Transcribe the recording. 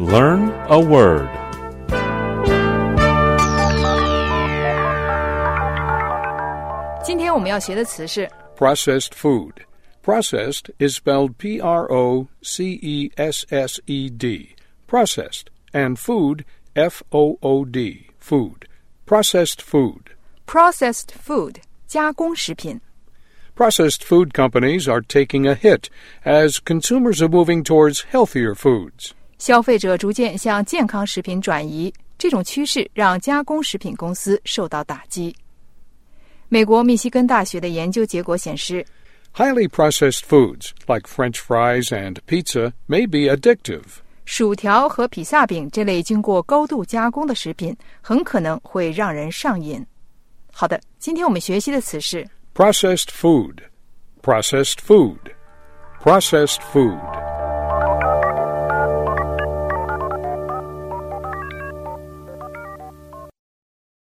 Learn a word. 今天我们要学的词是 Processed food. Processed is spelled P-R-O-C-E-S-S-E-D. Processed. And food, F-O-O-D. Food. Processed food. processed food 加工食品。 Processed food companies are taking a hit as consumers are moving towards healthier foods. 消费者逐渐向健康食品转移，这种趋势让加工食品公司受到打击。美国密西根大学的研究结果显示 Highly processed foods, like French fries and pizza, may be addictive. 薯条和披萨饼这类经过高度加工的食品很可能会让人上瘾。好的，今天我们学习的词是 Processed food. Processed food. Processed food.